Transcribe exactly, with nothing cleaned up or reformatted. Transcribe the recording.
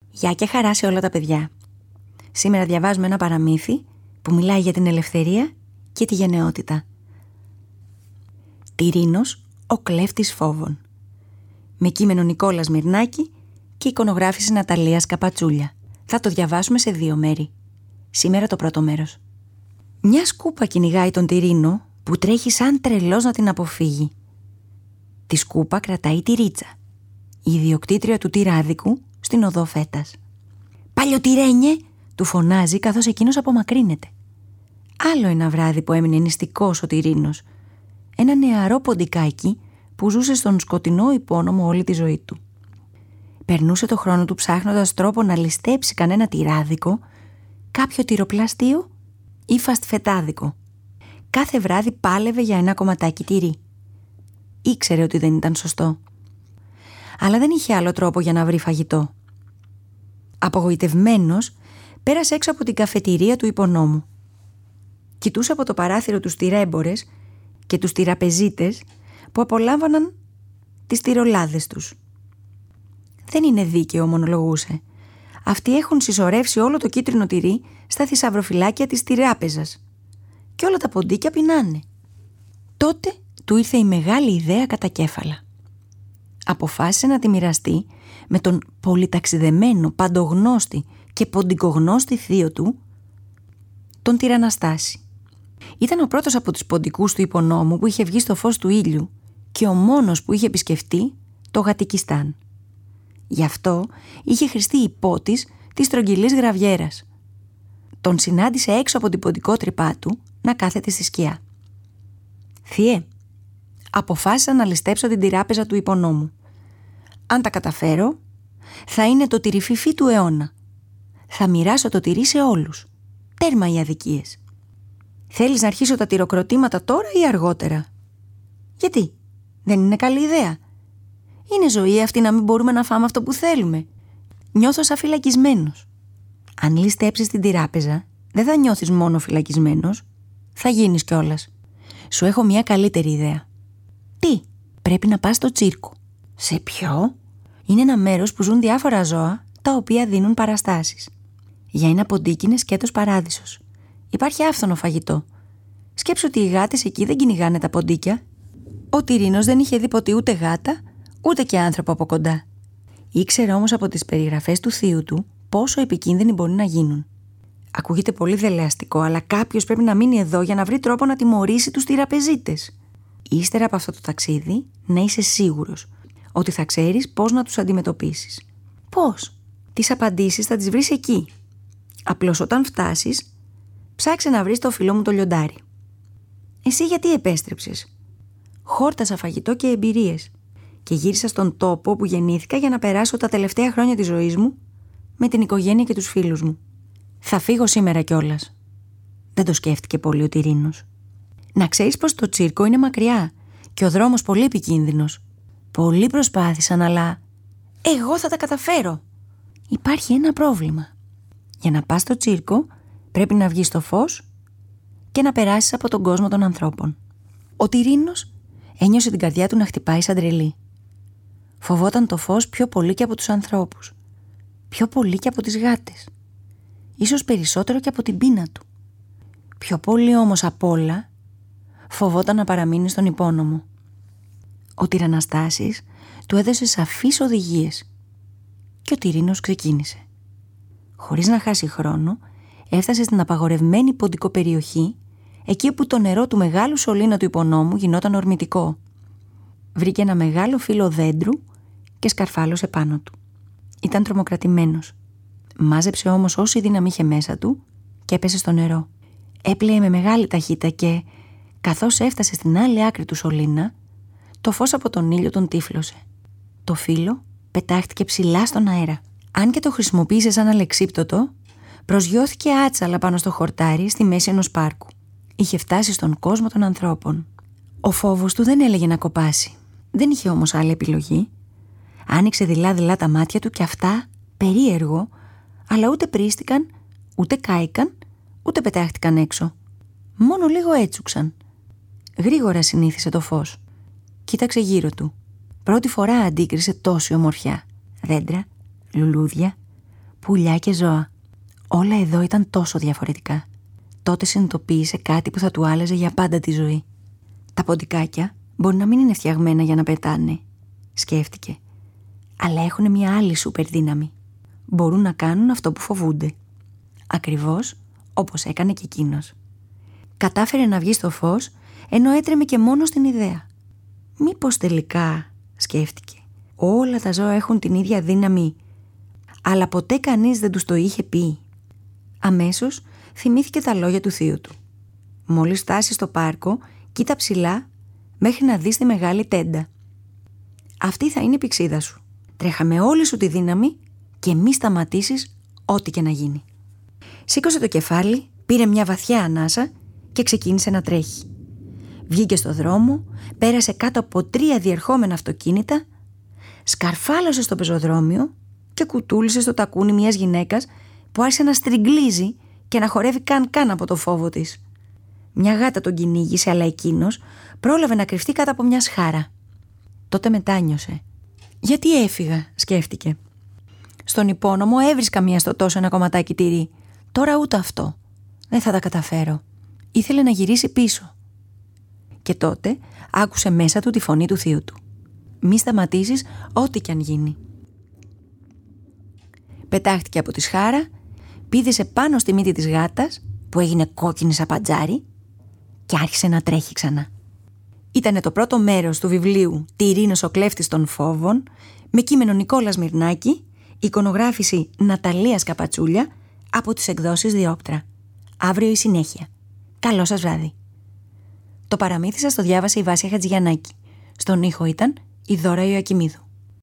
Γεια και χαρά σε όλα τα παιδιά. Σήμερα διαβάζουμε ένα παραμύθι που μιλάει για την ελευθερία και τη γενναιότητα. Τυρίνος, ο κλέφτης φόβων. Με κείμενο Νικόλας Μυρνάκη και εικονογράφηση Ναταλίας Καπατσούλια. Θα το διαβάσουμε σε δύο μέρη. Σήμερα το πρώτο μέρος. Μια σκούπα κυνηγάει τον Τυρίνο που τρέχει σαν τρελός να την αποφύγει. Τη σκούπα κρατάει τη Ρίτσα, η ιδιοκτήτρια του τυράδικου στην οδό Φέτας. «Παλιοτυρένιε!» του φωνάζει καθώς εκείνος απομακρύνεται. Άλλο ένα βράδυ που έμεινε νηστικός ο Τυρίνος, ένα νεαρό ποντικάκι που ζούσε στον σκοτεινό υπόνομο όλη τη ζωή του. Περνούσε το χρόνο του ψάχνοντας τρόπο να ληστέψει κανένα τυράδικο, κάποιο τυροπλαστείο ή φαστφετάδικο. Κάθε βράδυ πάλευε για ένα κομματάκι τυρί. Ήξερε ότι δεν ήταν σωστό, αλλά δεν είχε άλλο τρόπο για να βρει φαγητό. Απογοητευμένος, πέρασε έξω από την καφετηρία του υπονόμου. Κοιτούσε από το παράθυρο τους τυρέμπορες και τους τυραπεζίτες που απολάμβαναν τις τυρολάδες τους. «Δεν είναι δίκαιο», μονολογούσε. «Αυτοί έχουν συσσωρεύσει όλο το κίτρινο τυρί στα θησαυροφυλάκια της τυράπεζας και όλα τα ποντίκια πεινάνε». Τότε του ήρθε η μεγάλη ιδέα κατά κέφαλα. Αποφάσισε να τη μοιραστεί με τον πολυταξιδεμένο, παντογνώστη και ποντικογνώστη θείο του, τον Τυραναστάση. Ήταν ο πρώτος από τους ποντικούς του υπονόμου που είχε βγει στο φως του ήλιου και ο μόνος που είχε επισκεφτεί το Γατικιστάν. Γι' αυτό είχε χρηστεί υπότης της στρογγυλής γραβιέρας. Τον συνάντησε έξω από την ποντικότρυπά του να κάθεται στη σκιά. «Θείε, αποφάσισα να ληστέψω την τυράπεζα του υπονόμου. Αν τα καταφέρω, θα είναι το τυριφιφί του αιώνα. Θα μοιράσω το τυρί σε όλους. Τέρμα οι αδικίες. Θέλεις να αρχίσω τα τυροκροτήματα τώρα ή αργότερα?» «Γιατί, δεν είναι καλή ιδέα? Είναι ζωή αυτή να μην μπορούμε να φάμε αυτό που θέλουμε. Νιώθω σαν φυλακισμένος». «Αν ληστέψεις την τυράπεζα, δεν θα νιώθεις μόνο φυλακισμένος, θα γίνεις κιόλας. Σου έχω μια καλύτερη ιδέα». «Τι?» «Πρέπει να πας στο τσίρκο». «Σε ποιο?» «Είναι ένα μέρος που ζουν διάφορα ζώα τα οποία δίνουν παραστάσεις. Για ένα ποντίκι είναι σκέτος παράδεισος. Υπάρχει άφθονο φαγητό. Σκέψου ότι οι γάτες εκεί δεν κυνηγάνε τα ποντίκια». Ο Τυρίνος δεν είχε δει ποτέ ούτε γάτα, ούτε και άνθρωπο από κοντά. Ήξερε όμως από τις περιγραφές του θείου του πόσο επικίνδυνοι μπορεί να γίνουν. Ακούγεται πολύ δελεαστικό, αλλά κάποιος πρέπει να μείνει εδώ για να βρει τρόπο να τιμωρήσει τους τυραπεζίτες. Ύστερα από αυτό το ταξίδι, να είσαι σίγουρος ότι θα ξέρεις πώς να τους αντιμετωπίσεις. Πώς? Τις απαντήσεις θα τις βρεις εκεί. Απλώς όταν φτάσεις, ψάξε να βρεις το φίλο μου το λιοντάρι». «Εσύ γιατί επέστρεψες?» «Χόρτασα φαγητό και εμπειρίες και γύρισα στον τόπο που γεννήθηκα για να περάσω τα τελευταία χρόνια της ζωής μου με την οικογένεια και τους φίλους μου. Θα φύγω σήμερα κιόλας». Δεν το σκέφτηκε πολύ ο Τυρίνος. «Να ξέρεις πως το τσίρκο είναι μακριά και ο δρόμος πολύ επικίνδυνος. Πολλοί προσπάθησαν, αλλά εγώ θα τα καταφέρω. Υπάρχει ένα πρόβλημα. Για να πας στο τσίρκο πρέπει να βγεις στο φως και να περάσεις από τον κόσμο των ανθρώπων». Ο Τυρίνος ένιωσε την καρδιά του να χτυπάει σαν τρελή. Φοβόταν το φως πιο πολύ και από τους ανθρώπους, πιο πολύ και από τις γάτες, ίσως περισσότερο και από την πείνα του. Πιο πολύ όμως απ' όλα φοβόταν να παραμείνει στον υπόνομο. Ο Τυραναστάσης του έδωσε σαφείς οδηγίες και ο Τυρίνος ξεκίνησε. Χωρίς να χάσει χρόνο, έφτασε στην απαγορευμένη ποντικοπεριοχή, εκεί όπου το νερό του μεγάλου σωλήνα του υπονόμου γινόταν ορμητικό. Βρήκε ένα μεγάλο φύλλο δέντρου και σκαρφάλωσε πάνω του. Ήταν τρομοκρατημένος. Μάζεψε όμως όση δύναμη είχε μέσα του και έπεσε στο νερό. Έπλεε με μεγάλη ταχύτητα και, καθώς έφτασε στην άλλη άκρη του σωλήνα, το φως από τον ήλιο τον τύφλωσε. Το φύλλο πετάχτηκε ψηλά στον αέρα. Αν και το χρησιμοποίησε σαν αλεξίπτωτο, προσγειώθηκε άτσαλα πάνω στο χορτάρι στη μέση ενός πάρκου. Είχε φτάσει στον κόσμο των ανθρώπων. Ο φόβος του δεν έλεγε να κοπάσει. Δεν είχε όμως άλλη επιλογή. Άνοιξε δειλά-δειλά τα μάτια του και αυτά, περίεργο, αλλά ούτε πρίστηκαν, ούτε κάηκαν, ούτε πετάχτηκαν έξω. Μόνο λίγο έτσουξαν. Γρήγορα συνήθισε το φως. Κοίταξε γύρω του. Πρώτη φορά αντίκρισε τόση ομορφιά. Δέντρα, λουλούδια, πουλιά και ζώα. Όλα εδώ ήταν τόσο διαφορετικά. Τότε συνειδητοποίησε κάτι που θα του άλλαζε για πάντα τη ζωή. Τα ποντικάκια μπορεί να μην είναι φτιαγμένα για να πετάνε, σκέφτηκε. Αλλά έχουν μια άλλη σούπερ δύναμη. Μπορούν να κάνουν αυτό που φοβούνται. Ακριβώς όπως έκανε και εκείνος. Κατάφερε να βγει στο φως, ενώ έτρεμε και μόνο στην ιδέα. Μήπως τελικά, σκέφτηκε, όλα τα ζώα έχουν την ίδια δύναμη, αλλά ποτέ κανείς δεν τους το είχε πει. Αμέσως θυμήθηκε τα λόγια του θείου του. Μόλις φτάσει στο πάρκο, κοίτα ψηλά μέχρι να δεις τη μεγάλη τέντα. Αυτή θα είναι η πηξίδα σου. Τρέχα με όλη σου τη δύναμη και μη σταματήσεις ό,τι και να γίνει. Σήκωσε το κεφάλι, πήρε μια βαθιά ανάσα και ξεκίνησε να τρέχει. Βγήκε στο δρόμο, πέρασε κάτω από τρία διερχόμενα αυτοκίνητα, σκαρφάλωσε στο πεζοδρόμιο και κουτούλησε στο τακούνι μιας γυναίκας που άρχισε να στριγκλίζει και να χορεύει καν καν από το φόβο της. Μια γάτα τον κυνήγησε, αλλά εκείνος πρόλαβε να κρυφτεί κάτω από μια σχάρα. Τότε μετάνιωσε. «Γιατί έφυγα», σκέφτηκε. «Στον υπόνομο έβρισκα μία στο τόσο ένα κομματάκι τυρί. Τώρα ούτε αυτό. Δεν θα τα καταφέρω». Ήθελε να γυρίσει πίσω. Και τότε άκουσε μέσα του τη φωνή του θείου του. «Μη σταματήσεις ό,τι κι αν γίνει». Πετάχτηκε από τη σχάρα, πήδησε πάνω στη μύτη της γάτας, που έγινε κόκκινη σαν παντζάρι, και άρχισε να τρέχει ξανά. Ήτανε το πρώτο μέρος του βιβλίου «Τυρίνος ο κλέφτης των φόβων», με κείμενο Νικόλα Σμυρνάκη, εικονογράφηση Ναταλίας Καπατσούλια, από τις εκδόσεις Διόπτρα. Αύριο η συνέχεια. Καλό σας βράδυ. Το παραμύθι σας το διάβασε η Βάσια Χατζηγιαννάκη. Στον ήχο ήταν η Δώρα Ιωακημίδου.